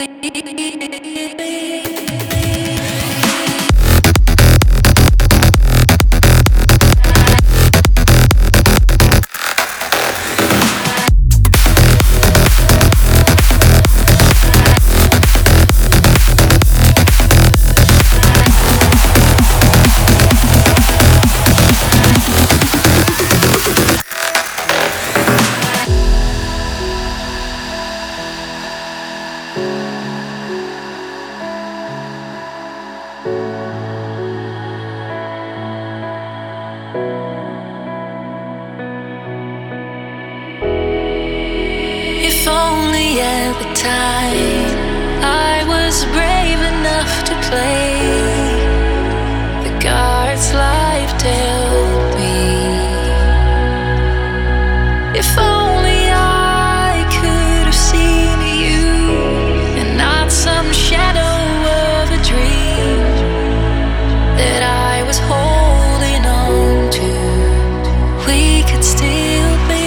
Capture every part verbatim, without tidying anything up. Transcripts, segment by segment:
If only at the time I was brave enough to play the cards life dealt me. If only I could have seen you and not some shadow of a dream that I was holding on to. We could still be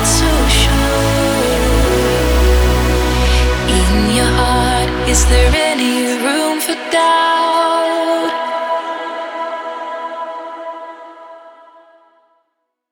is there any